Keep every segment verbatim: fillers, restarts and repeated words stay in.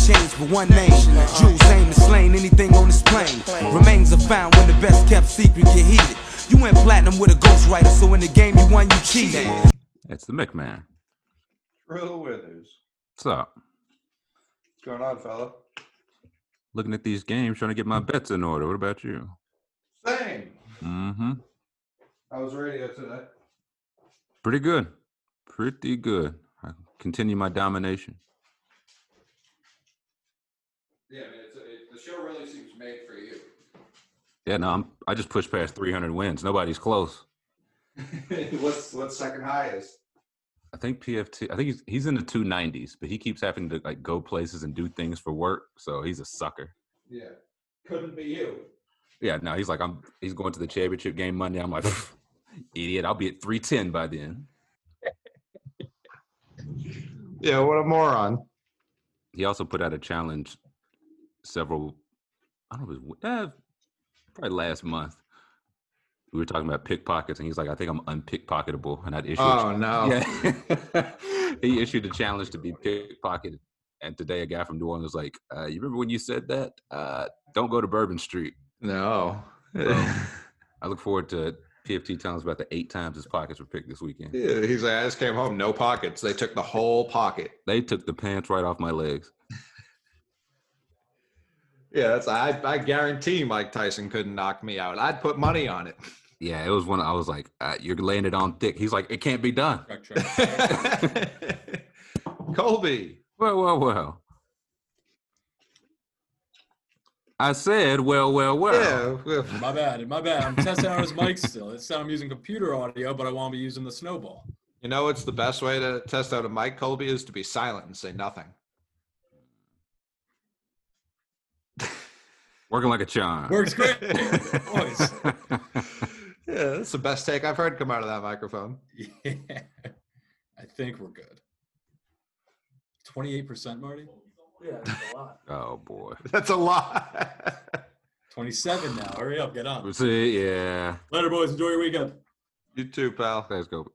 changed for one name. Jules aim and slain anything on this plane. Remains are found when the best kept secret get heated. You went platinum with a ghostwriter, so in the game you won, you cheated. It's the McMahon. Trill Withers. What's up? What's going on, fella? Looking at these games, trying to get my bets in order. What about you? Same. Mm-hmm. How was radio today? Pretty good. Pretty good. I continue my domination. Yeah, man, it's a, it, the show really seems made for you. Yeah, no, I'm, I just pushed past three hundred wins. Nobody's close. what's what's second highest? I think P F T. I think he's he's in the two nineties, but he keeps having to like go places and do things for work. So he's a sucker. Yeah, couldn't be you. Yeah, no, he's like I'm. He's going to the championship game Monday. I'm like, idiot. I'll be at three ten by then. Yeah, what a moron. He also put out a challenge several. I don't know. If it was, eh, probably last month. We were talking about pickpockets, and he's like, "I think I'm unpickpocketable," and I'd issued. Oh no! Yeah, he issued a challenge to be pickpocketed, and today a guy from New Orleans was like, uh, "You remember when you said that? Uh, don't go to Bourbon Street." No. So, I look forward to P F T telling us about the eight times his pockets were picked this weekend. Yeah, he's like, I just came home, no pockets. They took the whole pocket. They took the pants right off my legs. Yeah, that's I. I guarantee Mike Tyson couldn't knock me out. I'd put money on it. Yeah, it was one. I was like, uh, "You're laying it on thick." He's like, "It can't be done." Colby. Well, well, well. I said, well, well, well. Yeah. My bad. My bad. I'm testing out his mic still. It's I'm using computer audio, but I want to be using the snowball. You know what's the best way to test out a mic, Colby, is to be silent and say nothing. Working like a charm. Works great. Boys. Yeah, that's the best take I've heard come out of that microphone. Yeah. I think we're good. twenty-eight percent, Marty? Yeah, that's a lot. Oh, boy. That's a lot. twenty-seven now. Hurry up. Get on. See, yeah. Later, boys. Enjoy your weekend. You too, pal. Let's go.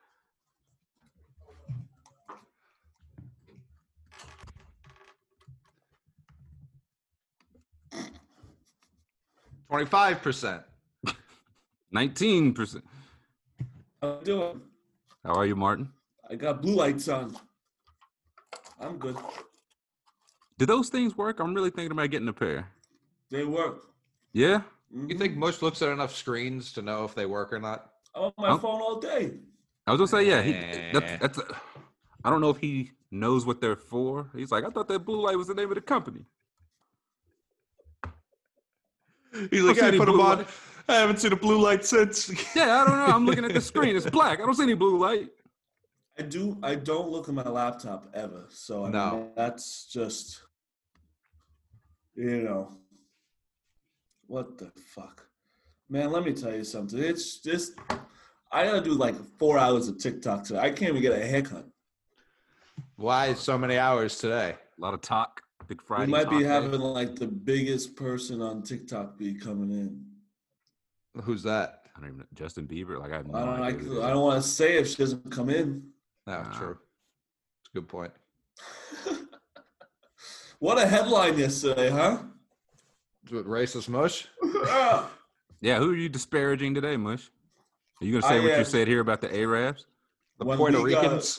twenty-five percent. nineteen percent. How you doing? How are you, Martin? I got blue lights on. I'm good. Do those things work? I'm really thinking about getting a pair. They work. Yeah? You think Mush looks at enough screens to know if they work or not? I'm on my Oh. phone all day. I was going to say, yeah. He, Eh. that's, that's a, I don't know if he knows what they're for. He's like, I thought that blue light was the name of the company. He's like, see I any put them blue on. light. I haven't seen a blue light since. Yeah, I don't know. I'm looking at the screen. It's black. I don't see any blue light. I do. I don't look at my laptop ever. So I No. mean, that's just, you know, what the fuck, man. Let me tell you something. It's just I gotta do like four hours of TikTok today. I can't even get a haircut. Why so many hours today? A lot of talk. Big Friday. We might be talk day. having like the biggest person on TikTok be coming in. Who's that? I don't even know. Justin Bieber. Like, I have no I don't. I, idea. who it I is. don't want to say if she doesn't come in. No, Nah. true. It's a good point. What a headline yesterday, huh? With racist Mush? Yeah, who are you disparaging today, Mush? Are you going to say I, what uh, you said here about the Arabs? The When Puerto we got- Ricans?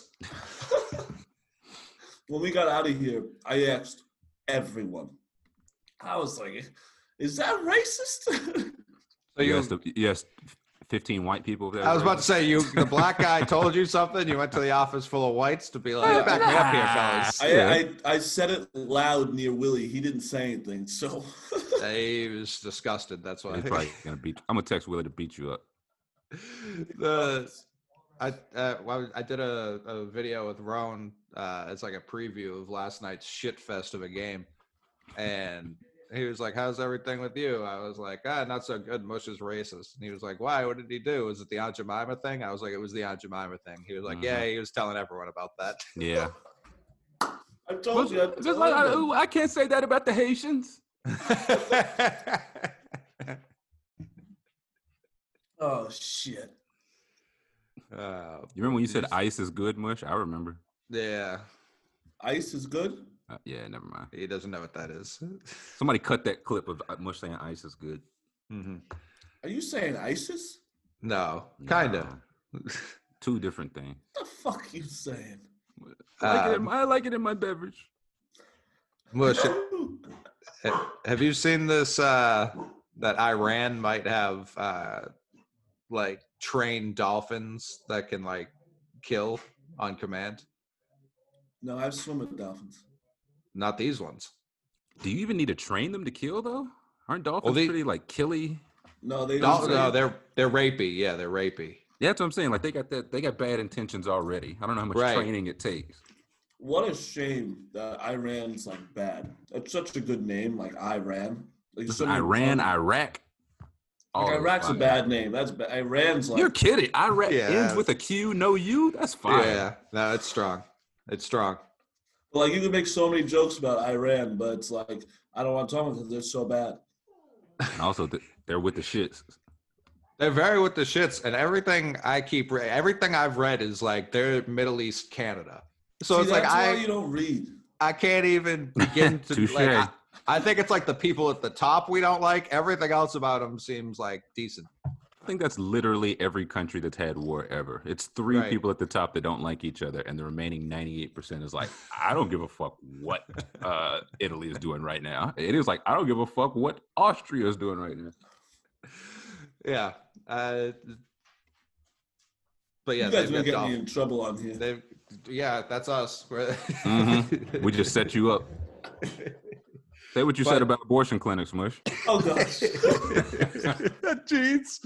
When we got out of here, I asked everyone. I was like, "Is that racist?" So you, yes, the, yes, fifteen white people. that I was were- about to say, you the black guy told you something. You went to the office full of whites to be like, Yeah. back me up here, fellas. I, Yeah. I I said it loud near Willie. He didn't say anything, so He was disgusted. That's why. He's probably gonna beat. I'm gonna text Willie to beat you up. the I uh, well, I did a, a video with Roan. Uh, it's like a preview of last night's shit fest of a game, and he was like, "How's everything with you?" I was like, "Ah, not so good. Mush is racist." And he was like, "Why? What did he do? Was it the Aunt Jemima thing?" I was like, "It was the Aunt Jemima thing." He was like, Mhm. "Yeah." He was telling everyone about that. Yeah. I told you. I, told Just like, them. I, I can't say that about the Haitians. Oh shit! Uh, You remember when you said ice is good, Mush? I remember. yeah. Ice is good. Uh, yeah, never mind. He doesn't know what that is. Somebody cut that clip of Mush saying ice is good. Mm-hmm. Are you saying ISIS? No, kind of. No. Two different things. What the fuck are you saying? I like, it in Um, my, I like it in my beverage. Mush, have you seen this? Uh, that Iran might have uh, like trained dolphins that can like kill on command. No, I've swum with dolphins. Not these ones. Do you even need to train them to kill though? Aren't dolphins they- pretty like killy? No, they Dol- don't. no, they're they're rapey. Yeah, they're rapey. Yeah, that's what I'm saying. Like they got that. They got bad intentions already. I don't know how much Right. training it takes. What a shame that Iran's like bad. That's such a good name, like Iran. Like, Listen, so many Iran, fun- Iraq. all Like those Iraq's a fine. bad name. That's ba- Iran's like. You're kidding. Iraq Yeah. ends with a Q, no U. That's fine. Yeah, no, it's strong. It's strong. Like you can make so many jokes about Iran, but it's like I don't want to talk about because they're so bad. And also, th- they're with the shits. They're very with the shits, and everything I keep, re- everything I've read is like they're Middle East Canada. So See, it's like that's why I, you don't read. I can't even begin to Touche. like. I, I think it's like the people at the top we don't like. Everything else about them seems like decent. I think that's literally every country that's had war ever. It's three Right. people at the top that don't like each other, and the remaining ninety-eight percent is like, I don't give a fuck what uh, Italy is doing right now. It is like, I don't give a fuck what Austria is doing right now. Yeah. Uh, but yeah, you guys they've gonna got get dolph- me in trouble on here. They've, yeah, that's us. We're- Mhm. We just set you up. Say what you But- said about abortion clinics, Mush. Oh gosh. Jeans.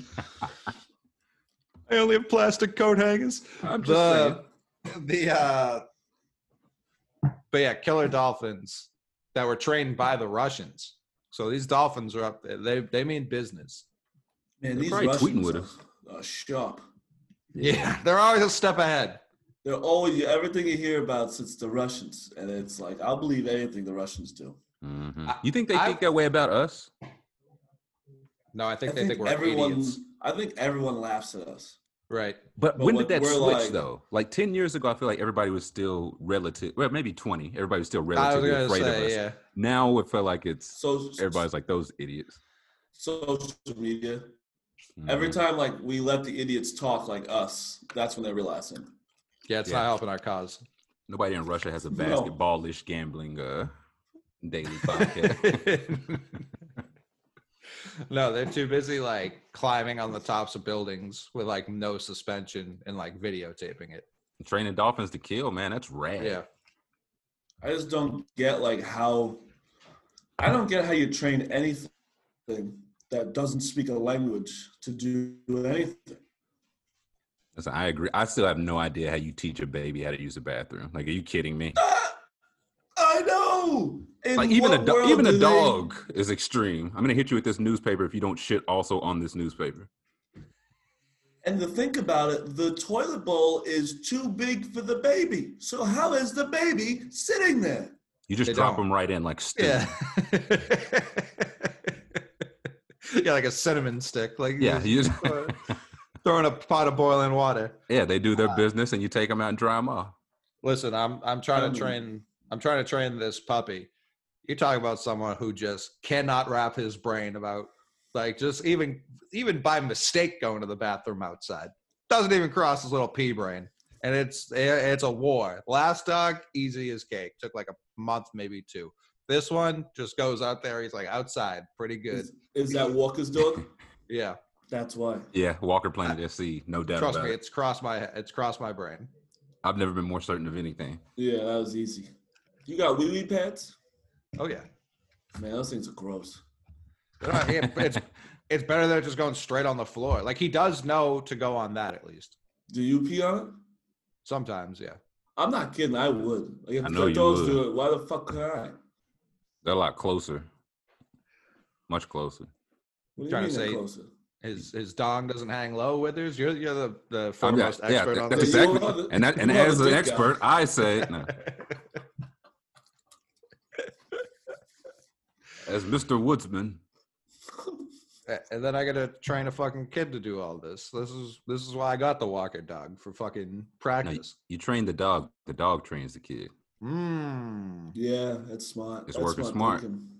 I only have plastic coat hangers. I'm just saying. The, the uh, but yeah, killer dolphins that were trained by the Russians. So these dolphins are up there. They they mean business. Man, They're these probably Russians tweeting with are, us. are sharp. Yeah, they're always a step ahead. They're always everything you hear about it's the Russians, and it's like I'll believe anything the Russians do. Mhm. I- You think they I- think that way about us? No, I think I they think think we're everyone. idiots. I think everyone laughs at us. Right. But, But when like, did that we're switch like- though? Like ten years ago, I feel like everybody was still relative. Well, maybe twenty. Everybody was still I was relatively gonna afraid of say, us. yeah. Now it felt like it's So everybody's like those idiots. social media. Every Mhm. time like we let the idiots talk like us, that's when they're realizing. Yeah, it's Yeah. not helping our cause. Nobody in Russia has a No. basketball-ish gambling uh, daily podcast. No, they're too busy like climbing on the tops of buildings with like no suspension and like videotaping it. Training dolphins to kill, man, that's rad. Yeah. I just don't get like how. I don't get how you train anything that doesn't speak a language to do anything. Listen, I agree. I still have no idea how you teach a baby how to use a bathroom. Like, are you kidding me? I know. In Like even a what do- world even a do they- dog is extreme. I'm gonna hit you with this newspaper if you don't shit also on this newspaper. And to think about it, the toilet bowl is too big for the baby. So how is the baby sitting there? You just They drop don't. them right in like stew. Yeah. Yeah, like a cinnamon stick. Like Yeah, just you just- throw, throw in a pot of boiling water. yeah. They do their business, and you take them out and dry them off. Listen, I'm I'm trying Um, to train I'm trying to train this puppy. You're talking about someone who just cannot wrap his brain about like just even even by mistake going to the bathroom outside. Doesn't even cross his little pea brain. And it's it's a war. Last dog, easy as cake. Took like a month, maybe two. This one just goes out there. He's like outside, pretty good. Is, is that Walker's dog? Yeah, That's why. Yeah, Walker Planet S C, no doubt trust about me, it. it's crossed my it's crossed my brain. I've never been more certain of anything. Yeah, that was easy. You got wee wee pads? Oh yeah, Man, those things are gross. Uh, yeah, it's it's better than just going straight on the floor. Like he does know to go on that at least. Do you pee on it? Sometimes, yeah. I'm not kidding. I would. Like if I know the you dogs would. do it, why the fuck could I? They're a lot closer, much closer. What do you Trying mean to they're say- closer? His his dong doesn't hang low with hers. You're you're the the I'm- foremost yeah, expert that- on that's this. You exactly. are the- And that, and you are as the an dick expert, guy. I say no. As Mister Woodsman, And then I gotta train a fucking kid to do all this. This is this is why I got the Walker dog for fucking no, you, practice. you train the dog. The dog trains the kid. Mm. Yeah, that's smart. It's That's working smart. thinking.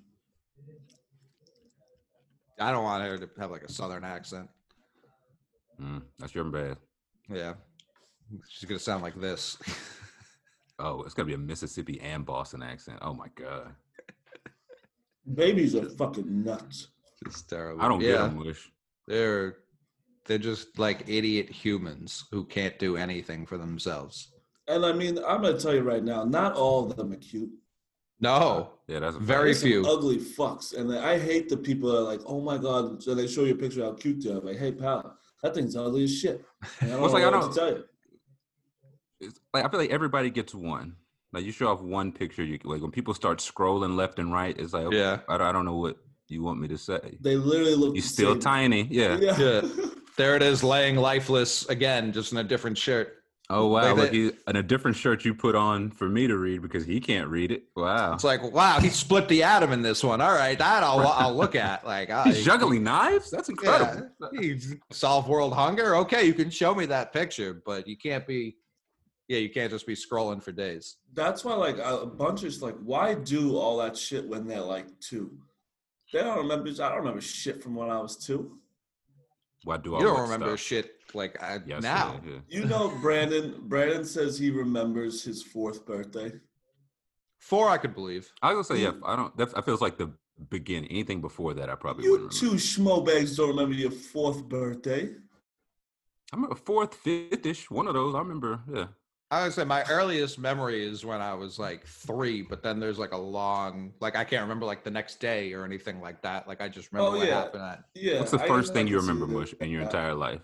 I don't want her to have like a southern accent. Mm, that's your bad. Yeah. She's gonna sound like this. Oh, it's gonna be a Mississippi and Boston accent. Oh my god. Babies are fucking nuts. It's terrible. I don't yeah, get them, Wish. They're they're just like idiot humans who can't do anything for themselves. And I mean, I'm gonna tell you right now, not all of them are cute. No. Yeah, that's a Very There's some few. ugly fucks, and I hate the people that are like, "Oh my god!" So they show you a picture of how cute they are. Like, hey, pal, that thing's ugly as shit. And I don't Well, it's know like, I what don't- to tell you. It's like I feel like everybody gets one. Like you show off one picture, you like when people start scrolling left and right, it's like okay, Yeah. I, don't- I don't know what you want me to say. They literally look. You're the still same. tiny, yeah. Yeah. Yeah. There it is, laying lifeless again, just in a different shirt. Oh wow, Like look, that- he, and a different shirt you put on for me to read because he can't read it. Wow, It's like, wow, he split the atom in this one. All right, that I'll I'll look at. Like, ah, he's he- juggling knives. That's incredible. Yeah, he solve world hunger. Okay, you can show me that picture, but you can't be. Yeah, you can't just be scrolling for days. That's why, like, a bunch of like, why do all that shit when they're like two? They don't remember. I don't remember shit from when I was two. Why do all You don't that remember stuff? shit like I, Yes, now. yeah, yeah. You know, Brandon. Brandon says he remembers his fourth birthday. Four, I could believe. I was gonna say yeah. I don't. That I feels like the beginning. Anything before that, I probably You wouldn't two remember. schmobags don't remember your fourth birthday. I remember fourth, fifth-ish. One of those. I remember. Yeah. I would say my earliest memory is when I was like three, but then there's like a long, like I can't remember like the next day or anything like that. Like I just remember Oh, what yeah. happened. At, Yeah. What's the I first can- thing I you can see remember, that. Mush, in your Uh, entire life?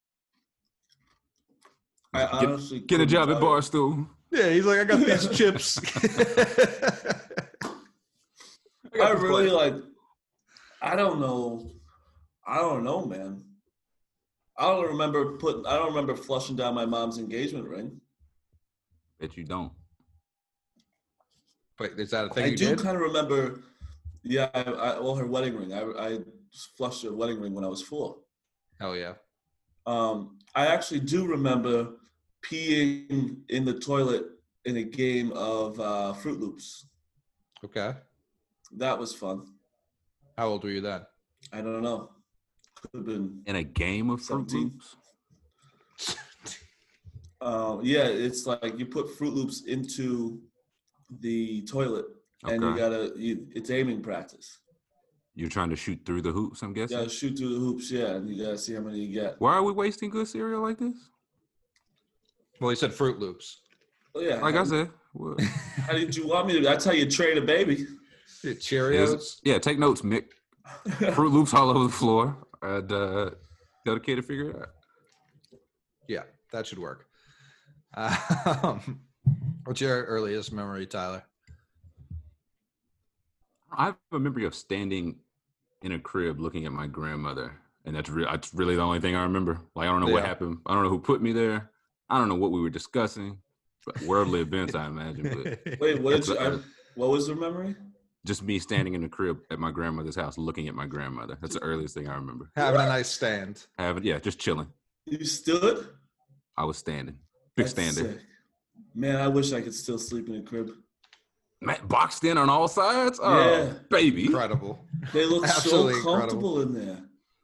I Get- honestly Get a couldn't job at tell you. Barstool. yeah, he's like, I got these chips. I really like. I don't know. I don't know, man. I don't remember putting. I don't remember flushing down my mom's engagement ring. Bet you don't. Wait, is that a thing I you do did? kind of remember. Yeah, I, I, well, her wedding ring. I, I flushed her wedding ring when I was four. Hell yeah. Um, I actually do remember peeing in the toilet in a game of uh, Fruit Loops. Okay. That was fun. How old were you then? I don't know. Could have been. In a game of Fruit seventeen. Loops? Um, yeah, it's like you put Fruit Loops into the toilet, and you Okay. gotta. You, it's aiming practice. You're trying to shoot through the hoops, I'm You guessing? gotta shoot through the hoops, yeah, and you gotta see how many you get. Why are we wasting good cereal like this? Well, he said Fruit Loops. Oh, yeah. Like how, I said. What? how did you want me to? That's how you train a baby. Cheerios. Yeah, take notes, Mick. Fruit Loops all over the floor. And uh, tell the kid to figure it out. Yeah, that should work. Um, what's your earliest memory, Tyler? I have a memory of standing in a crib looking at my grandmother. And that's, re- that's really the only thing I remember. Like, I don't know what Yeah. happened. I don't know who put me there. I don't know what we were discussing. But worldly events, I imagine. But Wait, what did you? That's- I, what was the memory? just me standing in the crib at my grandmother's house looking at my grandmother. That's the earliest thing I remember. Having a nice stand. Having, yeah, just chilling. You stood? I was standing. Big That's standing. sick. Man, I wish I could still sleep in a crib. Man, boxed in on all sides? Oh, Yeah. baby. Incredible. They look so Absolutely incredible. comfortable in there.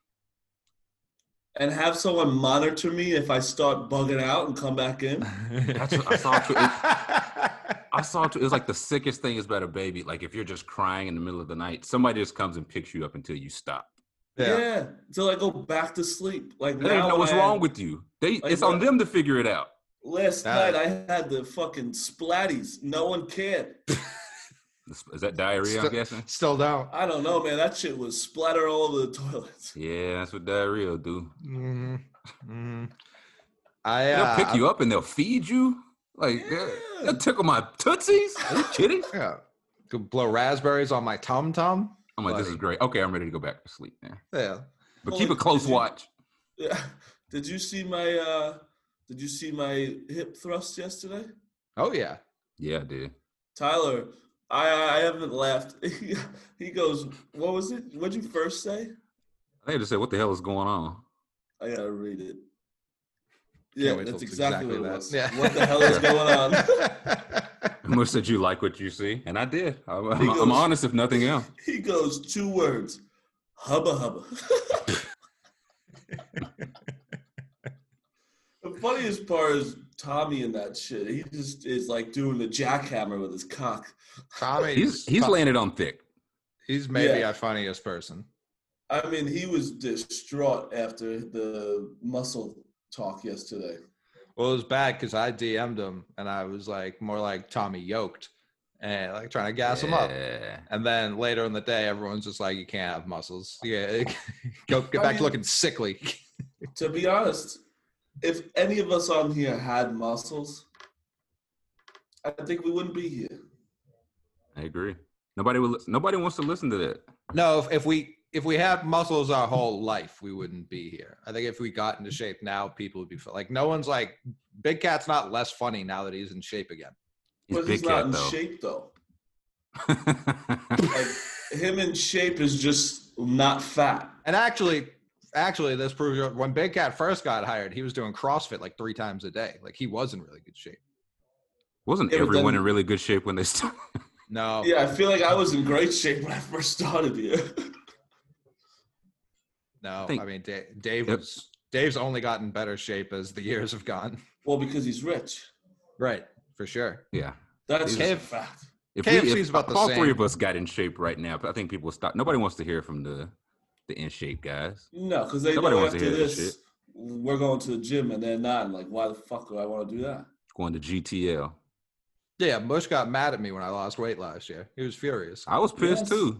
And have someone monitor me if I start bugging out and come back in. That's what I saw. Too. It, I saw too. It was like the sickest thing is about a baby. Like if you're just crying in the middle of the night, somebody just comes and picks you up until you stop. Yeah. Yeah. Until I go back to sleep. Like They don't now know what's when I wrong had- with you. They Like it's on what? them to figure it out. Last That- night I had the fucking splatties. No one cared. Is that diarrhea? I'm Still- guessing. Still don't. I don't know, man. That shit was splatter all over the toilets. Yeah, that's what diarrhea will do. Mm-hmm. Mm-hmm. I They'll uh, pick you up and they'll feed you. Like they'll- Yeah. they'll tickle my tootsies. Are you kidding? Yeah. Could blow raspberries on my tum tum. I'm like, this is Buddy. great. Okay, I'm ready to go back to sleep now. Yeah. But Well, keep a close did you- watch. Yeah. Did you see my uh did you see my hip thrust yesterday? Oh yeah. Yeah, I did. Tyler, I I haven't laughed. He goes, what was it? What'd you first say? I think I just said, what the hell is going on? I gotta read it. Can't Yeah, wait till that's it's exactly, exactly what it that. was. Yeah. What the hell is going on? Mush said you like what you see, and I did. I'm, I'm, goes- I'm honest, if nothing else. He goes two words, hubba hubba. The funniest part is Tommy in that shit. He just is like doing the jackhammer with his cock. Tommy, He's he's laying it on thick. He's maybe Yeah. our funniest person. I mean, he was distraught after the muscle talk yesterday. Well, it was bad because I D M'd him and I was like more like Tommy yoked and like trying to gas him up. Yeah. And then later in the day, everyone's just like, you can't have muscles. Yeah, go get I back mean- to looking sickly. To be honest, if any of us on here had muscles, I think we wouldn't be here. I agree. Nobody will. Nobody wants to listen to that. No, if, if we if we had muscles our whole life, we wouldn't be here. I think if we got into shape now, people would be like, no one's like, Big Cat's not less funny now that he's in shape again. He's But big he's not cat in though. shape though. Like him in shape is just not fat. And actually, actually, this proves you- when Big Cat first got hired, he was doing CrossFit like three times a day. Like he was in really good shape. Wasn't Yeah, but everyone then- in really good shape when they started? No, Yeah, I feel like I was in great shape when I first started here. no. I, think- mean, Dave, Dave Yep. was Dave's only gotten better shape as the years have gone. Well, because he's rich. Right, for sure. Yeah. That's just a Kev- fact. If K F we, C's if about the all same. three of us got in shape right now, I think people will stop. Nobody wants to hear from the the in shape guys. No, because they Nobody know wants to after hear this this, shit. we're going to the gym and they're not. And like, why the fuck do I want to do that? Going to G T L. Yeah, Mush got mad at me when I lost weight last year. He was furious. I was pissed Yes. too.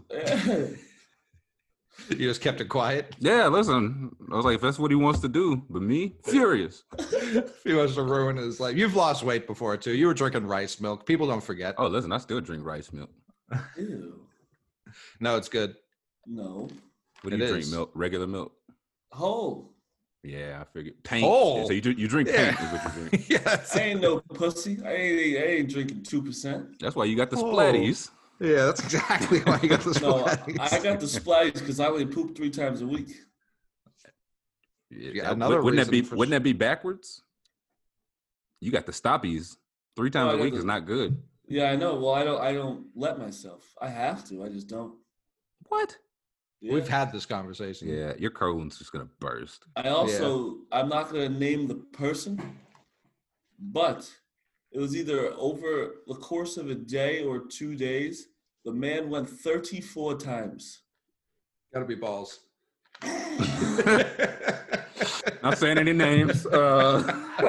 You just kept it quiet. Yeah, listen. I was like, if that's what he wants to do, but me, furious. He wants to ruin his life. You've lost weight before too. You were drinking rice milk. People don't forget. Oh, listen, I still drink rice milk. Ew. No, it's good. No. What do It you drink? is. Milk, regular milk. Oh, Yeah, I figured. Paint. Oh. So you drink, you drink Yeah. paint is what you drink. Yes. I ain't no pussy. I ain't, I ain't drinking two percent. That's why you got the Oh. splatties. Yeah, that's exactly why you got this. No, I I got the splatties because I only poop three times a week. Yeah, Yeah, that- another wouldn't that be reason for- wouldn't that be backwards? You got the stoppies. Three times I a got week the- is not good. Yeah, I know. Well, I don't. I don't let myself. I have to. I just don't. What? Yeah. We've had this conversation. Yeah, your colon's just gonna burst. I also. I'm not gonna name the person, but it was either over the course of a day or two days. The man went thirty-four times. Gotta be balls. Not saying any names. Uh,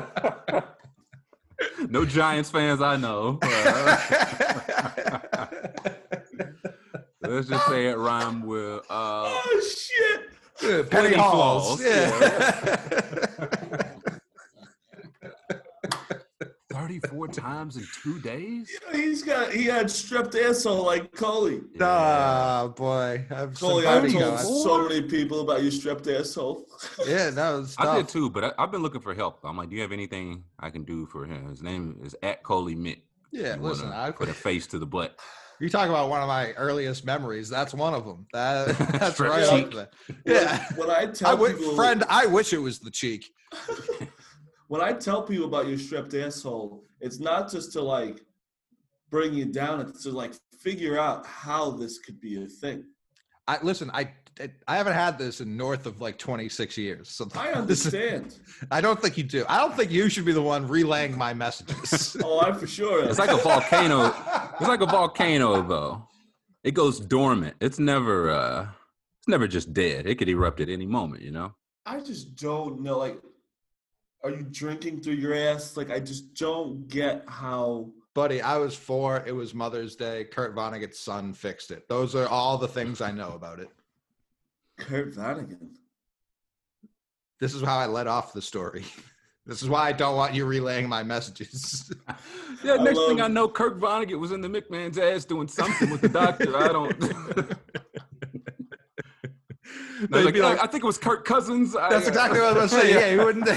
no Giants fans I know. Uh, let's just say it rhymed with uh, Oh shit! Yeah, Penny Penny Halls. Falls, Yeah. thirty-four times in two days. You know, he's got. He had strep asshole like Coley. Ah, boy. I've Coley, some I've buddy told going. so many people about your strep asshole. Yeah, no, it's I tough. did too, but I, I've been looking for help. I'm like, do you have anything I can do for him? His name is at Coley Mitt. Yeah, You listen, wanna I put a face to the butt. you talk about one of my earliest memories. That's one of them. That that's Strep right up cheek. there. Yeah. When I tell I would, people, friend, I wish it was the cheek. when I tell people about your strep asshole, it's not just to like bring you down; it's to like figure out how this could be a thing. I listen. I I haven't had this in north of like twenty-six years. So I this is- understand. I don't think you do. I don't think you should be the one relaying my messages. Oh, I for sure. am. It's like a volcano. It's like a volcano, though. It goes dormant. It's never. uh It's never just dead. It could erupt at any moment. You know. I just don't know. Like, are you drinking through your ass? Like, I just don't get how. Buddy, I was four. It was Mother's Day. Kurt Vonnegut's son fixed it. Those are all the things I know about it. Kurt Vonnegut. This is how I led off the story. This is why I don't want you relaying my messages. Yeah. I Next thing love- I know, Kirk Vonnegut was in the McMahon's ass doing something with the doctor. I don't. I, was They'd like, be like, "Oh, I think it was Kirk Cousins. I, that's uh, exactly what I was going to say. Yeah, he wouldn't.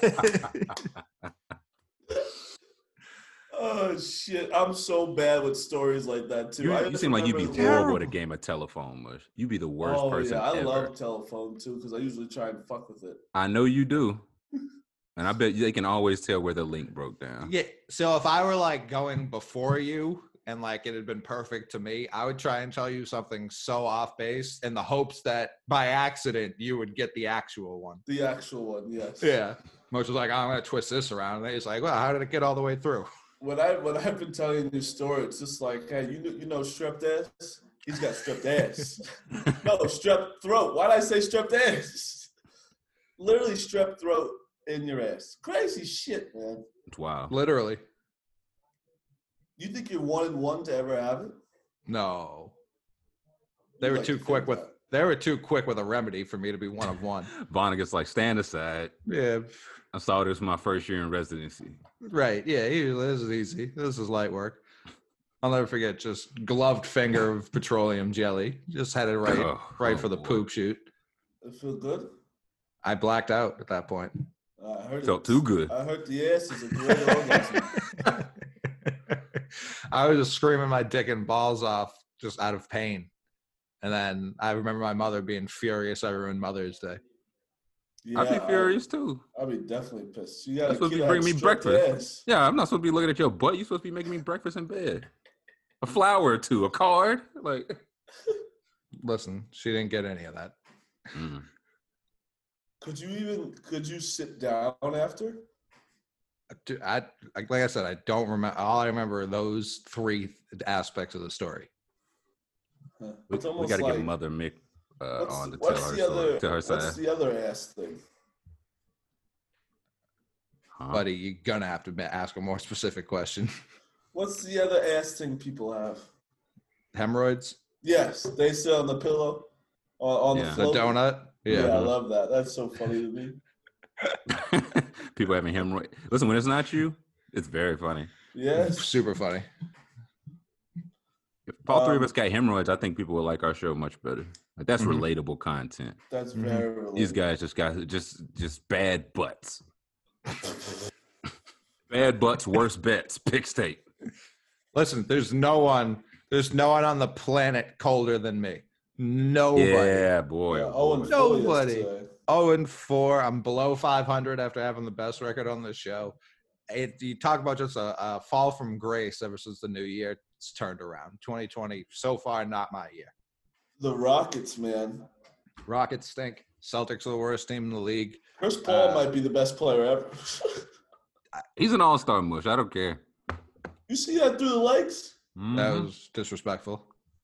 Oh shit! I'm so bad with stories like that too. You, I you just seem like you'd be remember- horrible at a game of telephone, Mush. You'd be the worst Oh person yeah, I ever. love telephone too because I usually try and fuck with it. I know you do. And I bet they can always tell where the link broke down. Yeah. So if I were like going before you and like it had been perfect to me, I would try and tell you something so off base in the hopes that by accident you would get the actual one. The actual one, yes. Yeah. Most was like, oh, I'm gonna twist this around. And he's like, well, how did it get all the way through? When I when I've been telling you story, it's just like, hey, you know, you know, strep ass. He's got strep ass. No, strep throat. Why did I say strep ass? Literally strep throat in your ass. Crazy shit, man. Wow. Literally. You think you're one in one to ever have it? No. They You were like too to quick think with that. they were too quick with a remedy for me to be one of one. Vonnegut's like, stand aside. Yeah. I saw this my first year in residency. Right. Yeah. he- This is easy. This is light work. I'll never forget just gloved finger of petroleum jelly. Just had it right, Oh, right oh, for the boy. poop shoot. It feel good? I blacked out at that point. I heard Felt it. too good. I heard the ass is a great orgasm. I was just screaming my dick and balls off just out of pain. And then I remember my mother being furious I ruined Mother's Day. Yeah, I'd be furious too. I'll be definitely pissed. You got That's a supposed to kid be that bringing me had strep breakfast. ass. Yeah, I'm not supposed to be looking at your butt. You're supposed to be making me breakfast in bed. A flower or two, a card. Like, Listen, she didn't get any of that. mm. Could you even? Could you sit down after? Dude, I like like I said, I don't remember. All I remember are those three aspects of the story. Huh. we, It's we almost got to like, get Mother Mick uh, what's, on to tell what's her the story. other? Tell her What's side. the other ass thing? Huh? Buddy, you're gonna have to ma- ask a more specific question. What's the other ass thing people have? Hemorrhoids, Yes, they sit on the pillow, on, on Yeah. the the float. donut. Yeah, Yeah. I love that. That's so funny to me. People having hemorrhoid. Listen, when it's not you, it's very funny. Yes. Super funny. If all three of Um, us got hemorrhoids, I think people would like our show much better. Like that's Mhm. relatable content. That's Mhm. very relatable. These guys just got just just bad butts. Bad butts, worse bets. Pick state. Listen, there's no one, there's no one on the planet colder than me. Nobody. Yeah, boy. Yeah, oh, oh, boy. and Nobody. Nobody. Yesterday. Oh and four. I'm below five hundred after having the best record on the show. It, you talk about just a, a fall from grace ever since the new year. It's turned around. twenty twenty, so far, not my year. The Rockets, man. Rockets stink. Celtics are the worst team in the league. Chris Paul Uh, might be the best player ever. He's an all-star mush. I don't care. You see that through the legs? That Mhm. was disrespectful.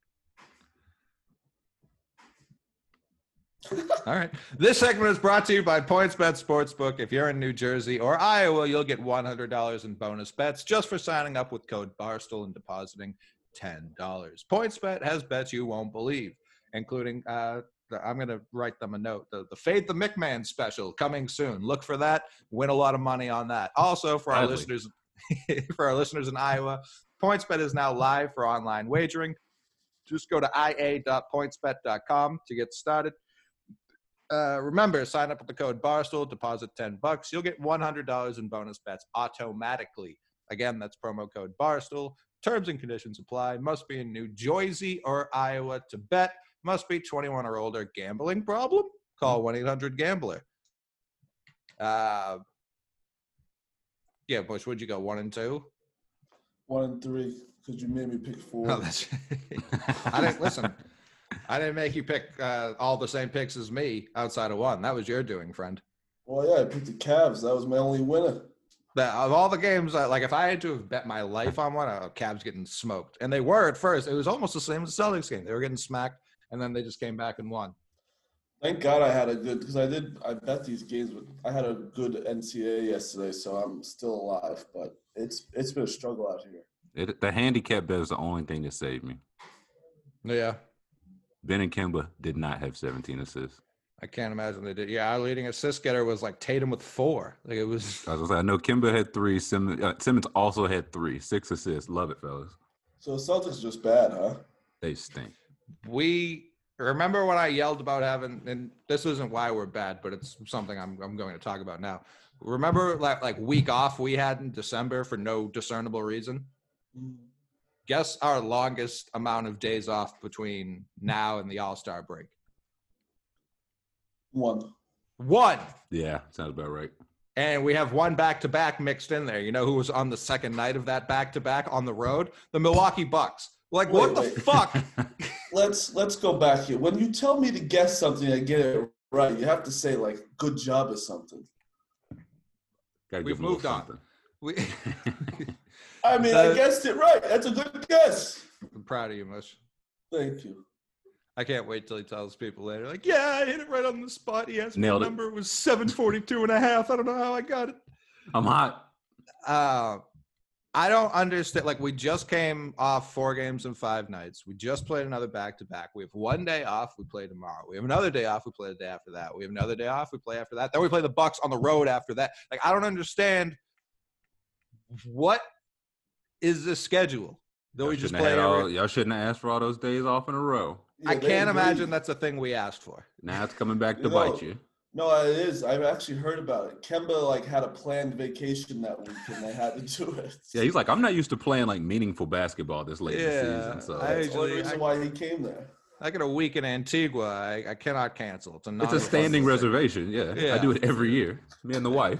All right. This segment is brought to you by PointsBet Sportsbook. If you're in New Jersey or Iowa, you'll get one hundred dollars in bonus bets just for signing up with code Barstool and depositing ten dollars. PointsBet has bets you won't believe, including, uh, the, I'm going to write them a note, the, the Fade the McMahon special coming soon. Look for that. Win a lot of money on that. Also, for our Gladly. listeners, for our listeners in Iowa, PointsBet is now live for online wagering. Just go to i a dot pointsbet dot com to get started. Uh, remember, sign up with the code Barstool, deposit ten bucks. You'll get one hundred dollars in bonus bets automatically. Again, that's promo code Barstool. Terms and conditions apply. Must be in New Jersey or Iowa to bet. Must be twenty-one or older. Gambling problem? Call one eight hundred gambler. Uh, yeah, Bush, would you go one and two? One and three. Because you made me pick four. Oh, that's I didn't listen. I didn't make you pick uh, all the same picks as me outside of one. That was your doing, friend. Well, yeah, I picked the Cavs. That was my only winner. But of all the games, uh, like if I had to have bet my life on one, uh, Cavs getting smoked, and they were at first. It was almost the same as the Celtics game. They were getting smacked, and then they just came back and won. Thank God I had a good, because I did, I bet these games, but I had a good N C A A yesterday, so I'm still alive. But it's it's been a struggle out here. It, the handicap bet is the only thing that saved me. Yeah, Ben and Kemba did not have seventeen assists. I can't imagine they did. Yeah, our leading assist getter was like Tatum with four. Like it was. I was like, I know Kemba had three. Simmons, uh, Simmons also had three, six assists. Love it, fellas. So Celtics just bad, huh? They stink. We remember when I yelled about having, and this isn't why we're bad, but it's something I'm I'm going to talk about now. Remember like like week off we had in December for no discernible reason? Guess our longest amount of days off between now and the All-Star break. One. One. Yeah, sounds about right. And we have one back-to-back mixed in there. You know who was on the second night of that back-to-back on the road? The Milwaukee Bucks. Like, Wait, what the wait. fuck? Let's let's go back here. When you tell me to guess something and get it right, you have to say like "good job" or something. Gotta We've give 'em a little moved on. something. We, I mean, Uh, I guessed it right. That's a good guess. I'm proud of you, Mush. Thank you. I can't wait till he tells people later, like, yeah, I hit it right on the spot. He asked me Nailed the it. number. It was seven forty-two and a half. I don't know how I got it. I'm hot. Uh, I don't understand. Like, we just came off four games in five nights. We just played another back-to-back. We have one day off. We play tomorrow. We have another day off. We play the day after that. We have another day off. We play after that. Then we play the Bucks on the road after that. Like, I don't understand. What is the schedule? Do Y'all we just shouldn't play have had every- all- y'all shouldn't have asked for all those days off in a row. I Yeah, they can't agree. imagine that's a thing we asked for. Now it's coming back to You know, bite you. No, it is. I've actually heard about it. Kemba like had a planned vacation that week, and they had to do it. Yeah, he's like, I'm not used to playing like meaningful basketball this late in the Yeah, season. So I- That's the only Usually, reason I- why he came there. I get a week in Antigua. I, I cannot cancel. It's a, it's a standing non-refundable thing. reservation. Yeah. Yeah. I do it every year. Me and the wife.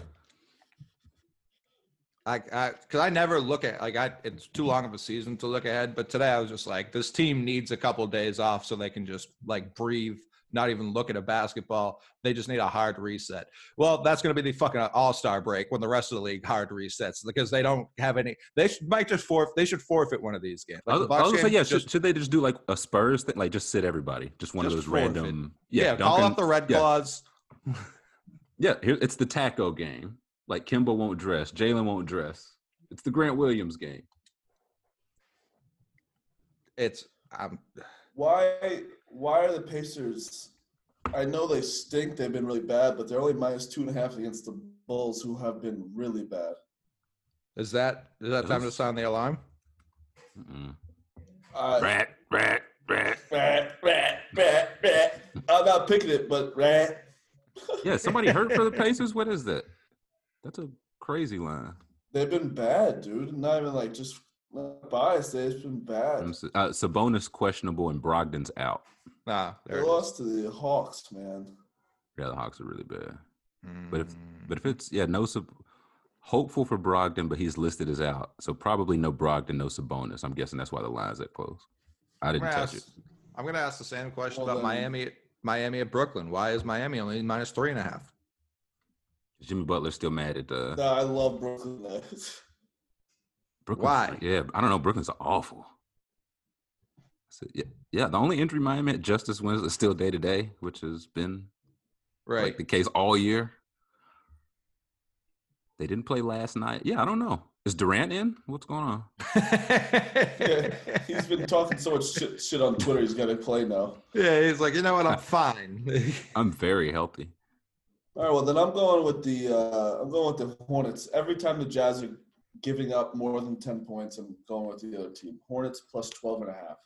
I, I, because I never look at like I. It's too long of a season to look ahead. But today I was just like, this team needs a couple days off so they can just like breathe, not even look at a basketball. They just need a hard reset. Well, that's going to be the fucking All-Star break when the rest of the league hard resets because they don't have any. They should, might just forfeit. They should forfeit one of these games. Like I the was, I Bucks was gonna say, game, yeah, just, should, should they just do like a Spurs thing? Like just sit everybody. Just one Just of those forfeit. random. yeah, call Duncan- up the Red yeah. Claws. Yeah, here, it's the taco game. Like Kimba won't dress. Jalen won't dress. It's the Grant Williams game. It's um, Why? Why are the Pacers? I know they stink. They've been really bad, but they're only minus two and a half against the Bulls, who have been really bad. is that is that time to sound the alarm? Mm-mm. Uh, Rat, rat, rat. rat, rat, rat, rat. I'm not picking it, but rat. Yeah, somebody hurt for the Pacers? What is that? That's a crazy line. They've been bad, dude. Not even like just not biased. They've been bad. Um, S- Uh, Sabonis questionable and Brogdon's out. Nah, They there it is. lost to the Hawks, man. Yeah, the Hawks are really bad. Mm. But if but if it's yeah, no sub, hopeful for Brogdon, but he's listed as out. So probably no Brogdon, no Sabonis. I'm guessing that's why the line's that close. I I'm didn't gonna, touch ask, it. I'm gonna ask the same question Well, about then- Miami. Miami at Brooklyn. Why is Miami only minus three and a half? Jimmy Butler's still mad at uh, No, I love Brooklyn Nets. Brooklyn. Why? Yeah, I don't know. Brooklyn's awful. So, yeah, yeah. The only injury Miami had, Justice Winslow, is still day to day, which has been Right. like the case all year. They didn't play last night. Yeah, I don't know. Is Durant in? What's going on? Yeah, he's been talking so much shit, shit on Twitter. He's got to play now. yeah, he's like, you know what? I'm fine. I'm very healthy. All right, well then I'm going with the uh, I'm going with the Hornets. Every time the Jazz are giving up more than ten points, I'm going with the other team. Hornets plus twelve and a half.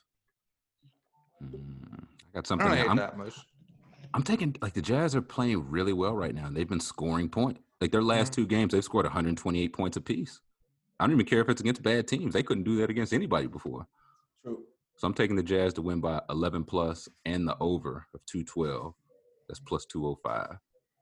Mm, I got I something. don't hate I'm, that much. I'm taking like the Jazz are playing really well right now. They've been scoring point. Like their last Mm-hmm. two games, they've scored one hundred twenty-eight points apiece. I don't even care if it's against bad teams. They couldn't do that against anybody before. True. So I'm taking the Jazz to win by eleven plus and the over of two twelve. That's plus two oh five.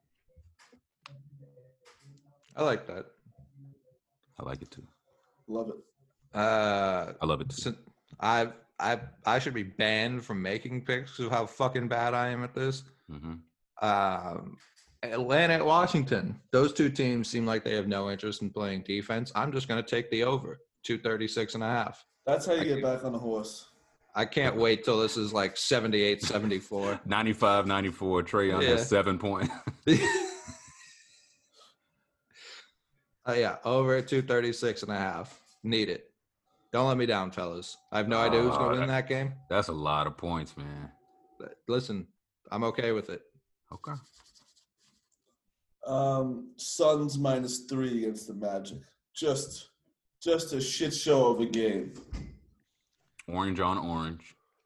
I like that. I like it too. Love it. Uh, I love it too. so I I I should be banned from making picks because of how fucking bad I am at this. hmm Um, Atlanta at Washington. Those two teams seem like they have no interest in playing defense. I'm just going to take the over, two thirty-six and a half. That's how you get back on the horse. I can't wait till this is like seventy-eight, seventy-four. ninety-five ninety-four. Trae Young Yeah. has seven points. Uh, yeah, over at two thirty-six and a half. Need it. Don't let me down, fellas. I have no idea who's going to Oh, win that game. That's a lot of points, man. But listen, I'm okay with it. Okay. Um, Suns minus three against the Magic. Just, just a shit show of a game. Orange on orange.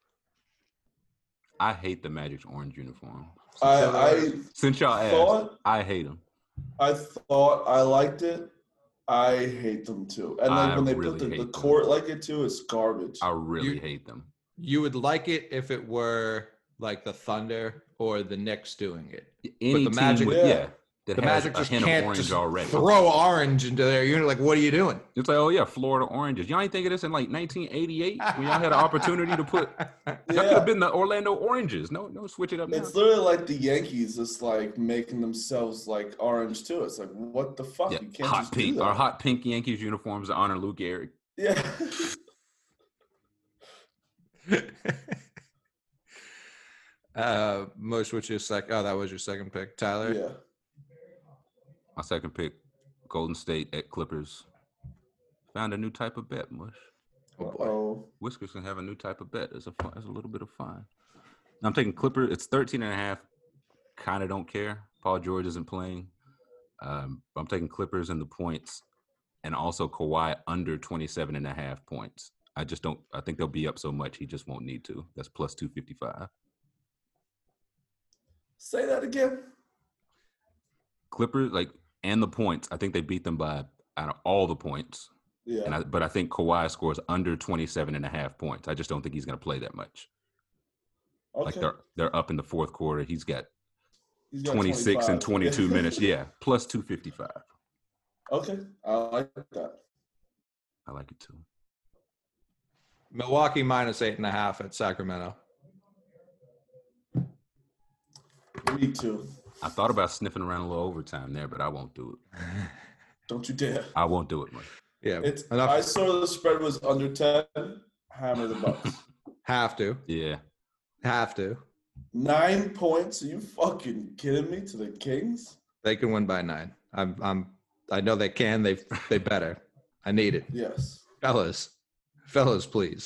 I hate the Magic's orange uniform. I, I Since y'all asked, thought, I hate them. I thought I liked it. I hate them too. And like I when they really put the, hate the them. court like it too, it's garbage. I really You- hate them. You would like it if it were like the Thunder or the Knicks doing it. Any the team Magic- with, Yeah. yeah. that The has Magic a just hint of can't orange just already. throw orange into there. You're like, what are you doing? It's like, oh yeah, Florida oranges. Y'all ain't think of this in like nineteen eighty-eight when y'all had an opportunity to put. That could Yeah. have been the Orlando Oranges. No, no, switch it up now. It's literally like the Yankees just like making themselves like orange too. It's like, what the fuck? Yeah, You can't hot just pink. do that. Our hot pink Yankees uniforms to honor Lou Gehrig. Yeah. uh, Mush, what's your second? Oh, that was your second pick, Tyler. Yeah. My second pick, Golden State at Clippers. Found a new type of bet, Mush. Oh boy. Oh. Whiskers can have a new type of bet. It's a fun, it's a little bit of fun. Now I'm taking Clippers. It's thirteen and a half. Kind of don't care. Paul George isn't playing. Um, I'm taking Clippers in the points, and also Kawhi under twenty-seven and a half points. I just don't. I think they'll be up so much he just won't need to. That's plus two fifty-five. Say that again. Clippers, like, and the points. I think they beat them by out of all the points. Yeah. And I, but I think Kawhi scores under twenty-seven and a half points. I just don't think he's going to play that much. Okay. Like they're they're up in the fourth quarter. He's got He's got twenty-six and twenty-five. twenty-two minutes. Yeah, plus two fifty-five. Okay. I like that. I like it too. Milwaukee minus eight and a half at Sacramento. Me too. I thought about sniffing around a little overtime there, but I won't do it. Don't you dare. I won't do it, man. Yeah, It's enough. I saw the spread was under ten. Hammer the Bucks. have to, Yeah. have to. Nine points? Are you fucking kidding me? To the Kings? They can win by nine. I'm, I'm. I know they can. They, they better. I need it, Yes. fellas, fellas, please.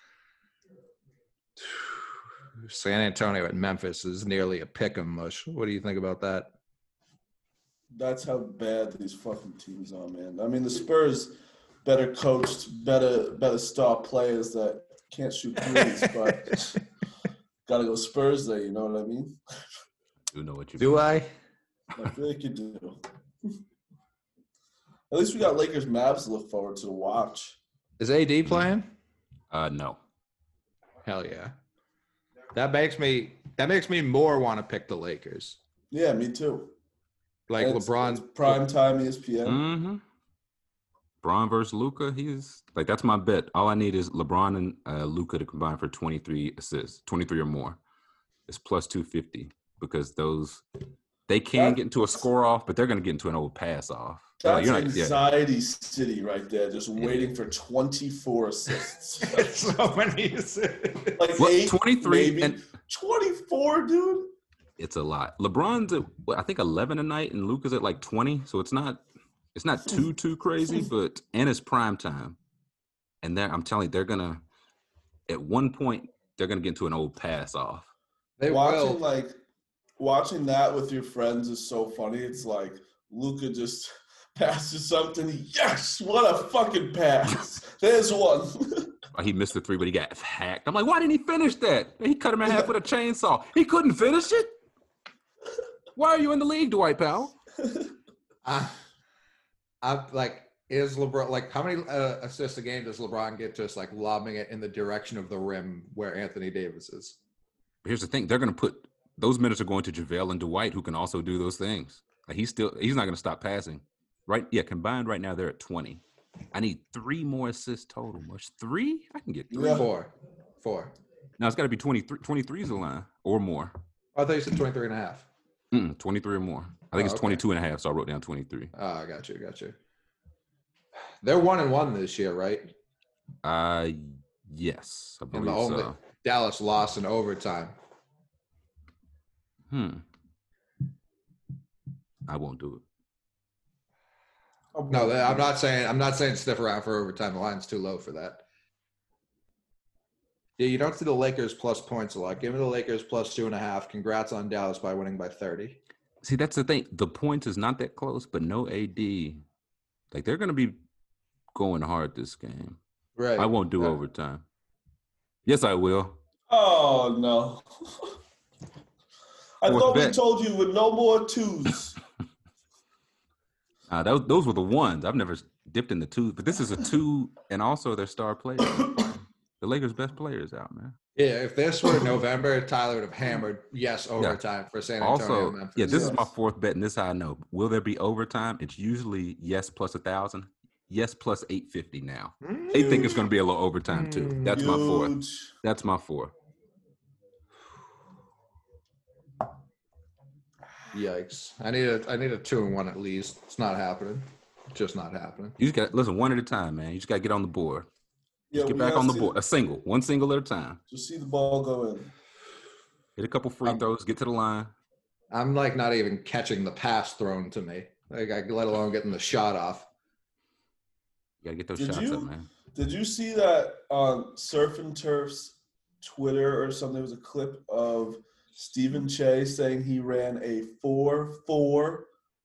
San Antonio at Memphis is nearly a pick 'em, Mush. What do you think about that? That's how bad these fucking teams are, man. I mean, the Spurs better coached, better better star players that can't shoot threes, but gotta go Spurs there. You know what I mean? You know what you Do mean. I? I feel like you do. At least we got Lakers Mavs to look forward to watch. Is A D playing? Uh, no. Hell yeah. That makes me. That makes me more want to pick the Lakers. Yeah, me too. Like It's- LeBron. it's prime time E S P N. Mm-hmm. Braun versus Luka. He's like that's my bet. All I need is LeBron and uh, Luka to combine for twenty-three assists, twenty-three or more. It's plus two fifty because those they can That- get into a score off, but they're going to get into an old pass off. They're like, That's you're not- yeah. anxiety city right there, just waiting for twenty-four assists. so many. Like What, eight, twenty-three maybe. and- twenty-four, dude. It's a lot. LeBron's at what, I think eleven a night, and Luka's at like twenty. So it's not it's not too too crazy, but and it's prime time. And they're I'm telling you, they're gonna at one point they're gonna get into an old pass off. They watching will. like watching that with your friends is so funny. It's like Luka just passes something. Yes, what a fucking pass! There's one. He missed the three, but he got hacked. I'm like, why didn't he finish that? He cut him in half with a chainsaw. He couldn't finish it. Why are you in the league, Dwight Powell? I, I'm like, is LeBron like how many uh, assists a game does LeBron get just like lobbing it in the direction of the rim where Anthony Davis is? Here's the thing: they're going to put those minutes are going to JaVale and Dwight, who can also do those things. Like he's still he's not going to stop passing, right? Yeah, combined right now they're at twenty. I need three more assists total. Much three? I can get three. Yeah. Four. Four. Now it's got to be twenty-three. twenty-three is the line or more. Oh, I thought you said twenty-three and a half. Mm-mm, twenty-three or more. I think Oh, it's okay. twenty-two and a half, so I wrote down twenty-three. Oh, I got you. Got you. They're one and one this year, right? Uh, yes, I And believe the only so. Dallas lost in overtime. Hmm. I won't do it. No, that, I'm not saying I'm not saying stiff around for overtime. The line's too low for that. Yeah, you don't see the Lakers plus points a lot. Give me the Lakers plus two and a half. Congrats on Dallas by winning by thirty. See, that's the thing. The points is not that close, but no A D. Like they're gonna be going hard this game. Right. I won't do Uh, overtime. Yes, I will. Oh no! I Fourth thought we bet. told you with no more twos. Uh, those those were the ones. I've never dipped in the two, but this is a two, and also their star player. The Lakers' best player is out, man. Yeah, if this were November, Tyler would have hammered yes overtime for San Antonio. Also, Memphis. yeah, this is my Yes. fourth bet, and this is how I know. Will there be overtime? It's usually yes plus a thousand. Yes plus eight fifty now. They think it's going to be a little overtime too. That's my fourth. Huge. That's my four. Yikes! I need a I need a two and one at least. It's not happening. Just not happening. You just got listen one at a time, man. You just got to get on the board. Yeah, Just get we back gotta on the see board. A single, one single at a time. Just see the ball go in. Hit a couple free Um, throws. Get to the line. I'm like not even catching the pass thrown to me. Like I, let alone getting the shot off. You got to get those Did shots you- up, man. Did you see that on Surf and Turf's Twitter or something? There was a clip of Stephen Che saying he ran a four four.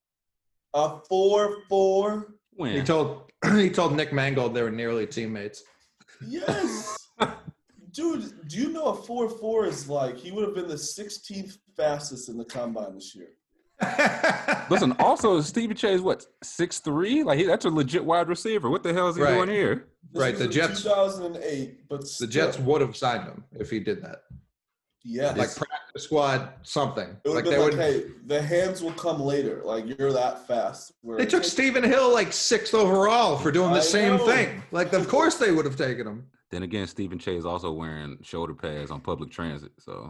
A four four. He When? told he told Nick Mangold they were nearly teammates. Yes. Dude, do you know a four four is like he would have been the sixteenth fastest in the combine this year. Listen, also Stevie Che is what six three? Like he, that's a legit wide receiver. What the hell is he Right. doing here? This Right, was the in Jets- two thousand eight, but The still, Jets would have signed him if he did that. yeah, Like practice squad, something. it would Like have they been would. like, hey, the hands will come later. Like you're that fast. Where They took Stephen Hill like sixth overall for doing the I same know. thing. Like, of course they would have taken him. Then again, Stephen Che is also wearing shoulder pads on public transit. So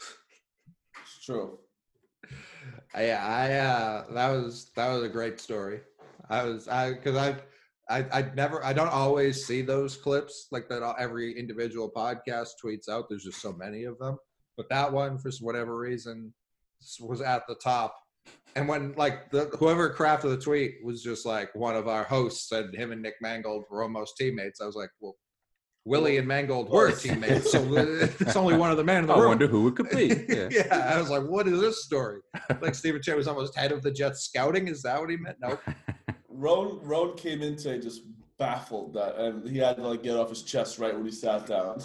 It's true. I, I, uh, that was that was a great story. I was, I, because I, I, I never, I don't always see those clips like that. Every individual podcast tweets out. There's just so many of them. But that one, for whatever reason, was at the top. And when like the whoever crafted the tweet was just like one of our hosts said him and Nick Mangold were almost teammates. I was like, well, Willie and Mangold were teammates, so it's only one of the men in the I room. wonder who it could be. Yeah. Yeah, I was like, what is this story? Like Stephen Che was almost head of the Jets scouting. Is that what he meant? Nope. Roan Roan came in today just baffled that, and he had to like get off his chest right when he sat down.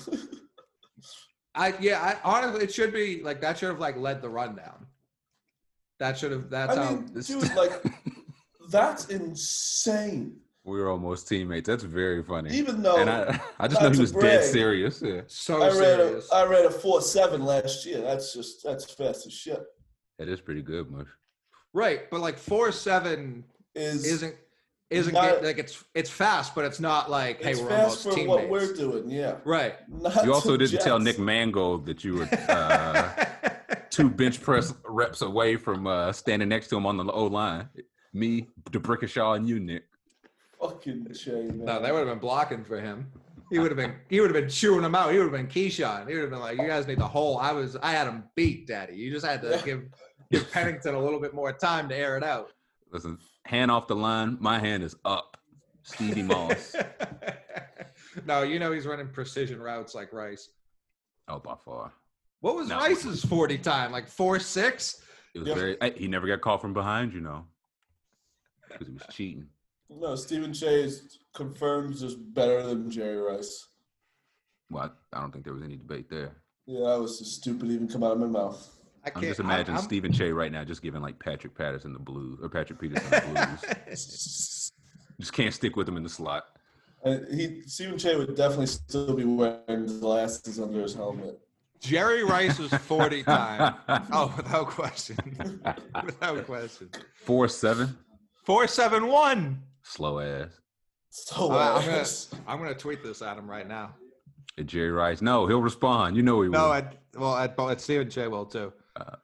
I yeah, I honestly it should be like that should have like led the rundown. That should have that's I how mean, dude, like that's insane. We were almost teammates. That's very funny. Even though and I, I just know not he to was dead brag, serious. Yeah. so I read serious. a I read a four seven last year. That's just that's fast as shit. That is pretty good, Mush. Right, but like four seven Is isn't isn't not- get, like it's it's fast, but it's not like hey it's we're fast almost for teammates. what we're doing, yeah. Right. Not You also the didn't tell Jets. Nick Mangold that you were uh, two bench press reps away from uh, standing next to him on the O line. Me, DeBrickashaw, and you, Nick. Fucking Che, man. No, they would have been blocking for him. He would have been he would have been chewing him out. He would have been Keyshawn. He would have been like, you guys need the whole I was I had him beat, Daddy. You just had to give give Pennington a little bit more time to air it out. Listen, hand off the line. My hand is up. Stevie Moss. No, you know he's running precision routes like Rice. Oh, by far. What was No. Rice's forty time? Like four six? It was Yep. very. I- He never got caught from behind, you know, because he was cheating. No, Stephen Che is confirmed just better than Jerry Rice. Well, I, I don't think there was any debate there. Yeah, that was just stupid to even come out of my mouth. I I'm just imagining Stephen Che right now just giving like Patrick Patterson the blues or Patrick Peterson the blues. Just can't stick with him in the slot. And he Stephen Che would definitely still be wearing glasses under his helmet. Jerry Rice's forty time. Oh, without question. Without question. Four seven, four seven one. slow ass. So Uh, I'm gonna ass. I'm gonna tweet this at him right now. At Jerry Rice, no, he'll respond. You know he will. No, at well at at Stephen Che will too. Uh,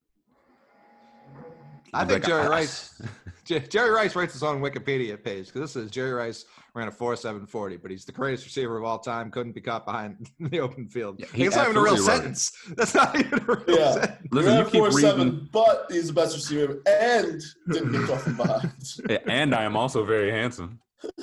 I He's think like, Jerry "I- Rice J- Jerry Rice writes his own Wikipedia page because this is Jerry Rice ran a four seven forty, but he's the greatest receiver of all time. Couldn't be caught behind the open field. Yeah, he It's not even a real absolutely wrote it. sentence. That's not even a real Yeah. sentence. Listen, He you ran keep four seven, reading. but he's the best receiver and didn't get caught from behind. Yeah, and I am also very handsome.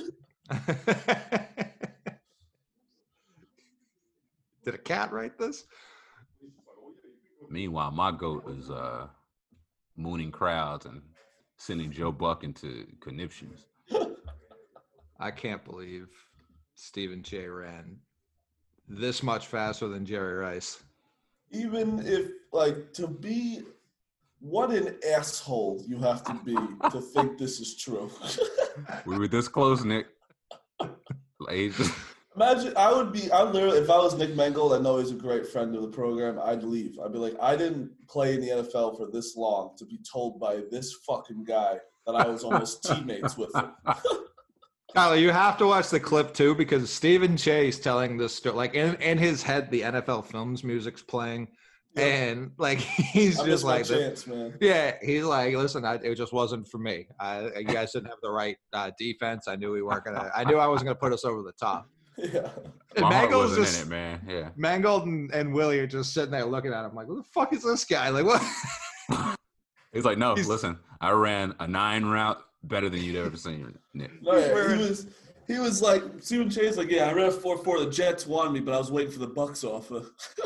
Did a cat write this? Meanwhile, my goat is uh, mooning crowds and sending Joe Buck into conniptions. I can't believe Stephen Che ran this much faster than Jerry Rice. Even if like to be what an asshole you have to be to think this is true. We were this close, Nick. Like, Imagine, I would be, I literally, if I was Nick Mangold, I know he's a great friend of the program, I'd leave. I'd be like, I didn't play in the N F L for this long to be told by this fucking guy that I was almost teammates with him. Tyler, you have to watch the clip too because Stephen Chase telling this story, like in, in his head, the N F L Films music's playing, yep. and like he's I just my like, chance, man. yeah, he's like, listen, I, it just wasn't for me. I, you guys didn't have the right uh, defense. I knew we weren't gonna. I knew I wasn't gonna put us over the top. Yeah, and My heart Mangold's wasn't just, in it, man. Yeah. Mangold and, and Willie are just sitting there looking at him like, "What the fuck is this guy? Like, what?" He's like, no, He's- listen, I ran a nine route better than you'd ever seen, Nick. no, yeah, he was. He was like, Stephen Chase, like, yeah, I ran a four four. The Jets won me, but I was waiting for the Bucks offer.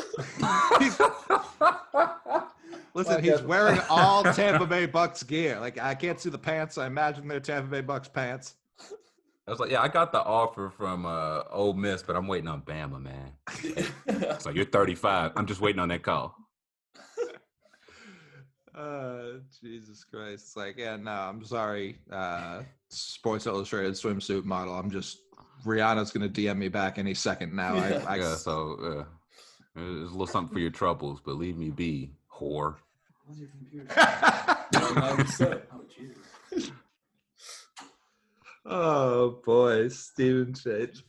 Listen, he's wearing all Tampa Bay Bucks gear. Like, I can't see the pants. I imagine they're Tampa Bay Bucks pants. I was like, yeah, I got the offer from uh, Ole Miss, but I'm waiting on Bama, man. It's like, you're thirty-five. I'm just waiting on that call. Uh, Jesus Christ. It's like, yeah, no, I'm sorry. Uh, Sports Illustrated swimsuit model. I'm just, Rihanna's going to D M me back any second now. Yeah. I, I, Yeah, so uh, there's a little something for your troubles, but leave me be, whore. How's your computer? Oh, Jesus. Oh, boy. Stephen Chase.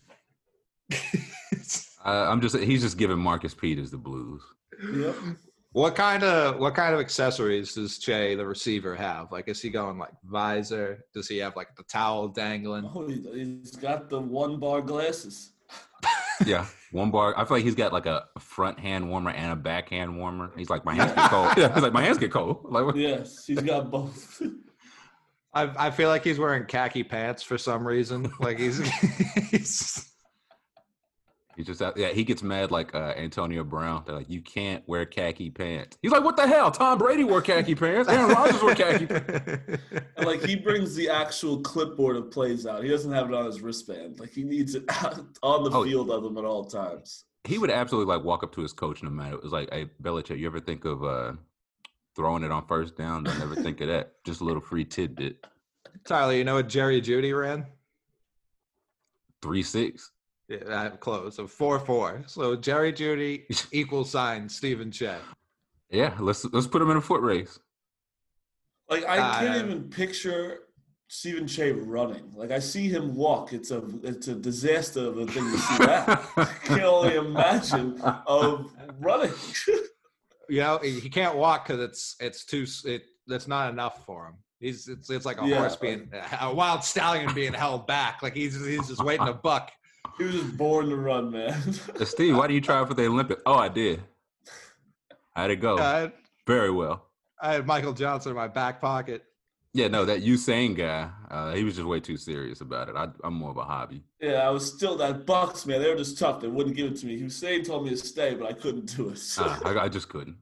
Uh, I'm just, he's just giving Marcus Peters the blues. Yep. What kind of what kind of accessories does Che, the receiver, have? Like, is he going like visor? Does he have like the towel dangling? Oh, he, he's got the one bar glasses. Yeah, one bar. I feel like he's got like a front hand warmer and a back hand warmer. He's like, my hands get cold. Yeah, he's like, my hands get cold. Like, what? Yes, he's got both. I I feel like he's wearing khaki pants for some reason. Like he's he's. He's just out, yeah, he gets mad like uh, Antonio Brown. They're like, you can't wear khaki pants. He's like, what the hell? Tom Brady wore khaki pants. Aaron Rodgers wore khaki pants. And like he brings the actual clipboard of plays out. He doesn't have it on his wristband. Like he needs it out on the Oh, field of them at all times. He would absolutely like walk up to his coach no matter. It was like, hey, Belichick, you ever think of uh, throwing it on first down? Don't ever think of that. Just a little free tidbit. Tyler, you know what Jerry Jeudy ran? Three six. Yeah, uh, close. So four four. So Jerry Jeudy equal sign Stephen Che. Yeah, let's let's put him in a foot race. Like I Uh, can't even picture Stephen Che running. Like I see him walk. It's a it's a disaster of a thing to see that. I can only imagine of running. You know, he he can't walk because it's it's too it. That's not enough for him. He's it's it's like a Yeah. horse being a wild stallion being held back. Like he's he's just waiting to buck. He was just born to run, man. Uh, Steve, why do you try for the Olympics? Oh, I did. I had to go. Uh, Very well. I had Michael Johnson in my back pocket. Yeah, no, that Usain guy, uh, he was just way too serious about it. I, I'm more of a hobby. Yeah, I was still that Bucks, man. They were just tough. They wouldn't give it to me. Hussein told me to stay, but I couldn't do it. Uh, I, I just couldn't.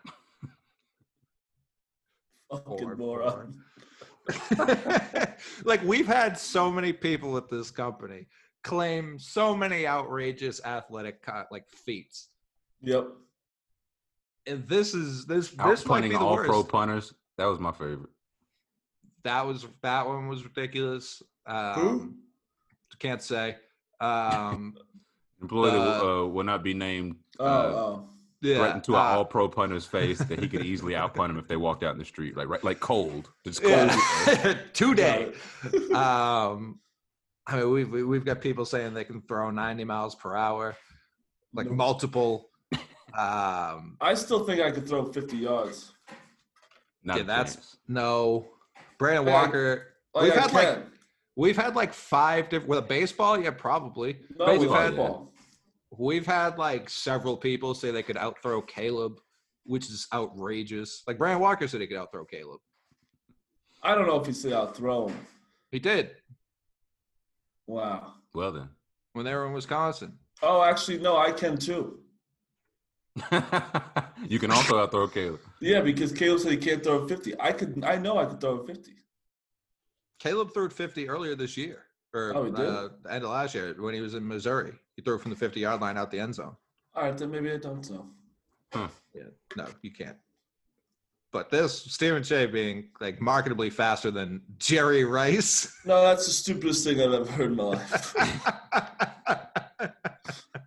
Fucking Poor, moron. Like we've had so many people at this company claim so many outrageous athletic co- like feats, Yep. and this is this Out this might be punting the all worst. pro punters. That was my favorite. That was that one was ridiculous. Um, Who? Can't say. Um, Employee that Uh, uh, will not be named Oh, uh, oh. yeah, threatened to an uh, all pro punter's face that he could easily outpunt him if they walked out in the street, like right, like cold, just cold. yeah. today. Got Um, I mean, we've we- we've got people saying they can throw ninety miles per hour, like No. multiple. Um, I still think I could throw fifty yards. Not yeah, a that's chance. no. Brandon Hey, Walker. Like We've I had, like, can. We've had like five different with a baseball. Yeah, probably. no, baseball, we've had yeah. ball. We've had like several people say they could outthrow Caleb, which is outrageous. Like Brandon Walker said he could outthrow Caleb. I don't know if he said I'll throw him. He did Wow. Well then. when they were in Wisconsin. Oh, actually, no, I can too. You can also outthrow Caleb. Yeah, because Caleb said he can't throw a fifty. I could. I know I could throw a fifty. Caleb threw it fifty earlier this year, or Oh, he did? uh, the end of last year when he was in Missouri. He threw it from the fifty-yard line out the end zone. All right, then maybe I don't know. Yeah, no, you can't. But this Stephen Che being like marketably faster than Jerry Rice. No, that's the stupidest thing I've ever heard in my life.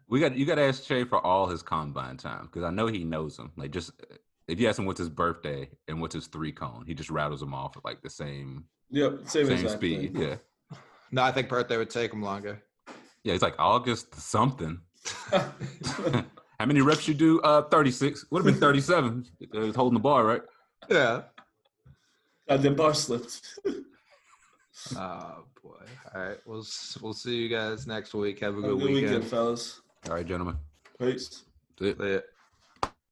We got you got to ask Che for all his combine time because I know he knows them. Like just if you ask him what's his birthday and what's his three cone, he just rattles them off at like the same Yep, same, same exact speed. thing. Yeah, No, I think birthday would take him longer. yeah. He's like August something. How many reps you do? Uh, thirty-six. Would have been thirty-seven. Uh, he's holding the bar, right? Yeah. God, the bar slipped. Oh boy. All right. We'll s- we'll see you guys next week. Have a Have good a good weekend. weekend, fellas. All right, gentlemen. Peace. That's it. See ya.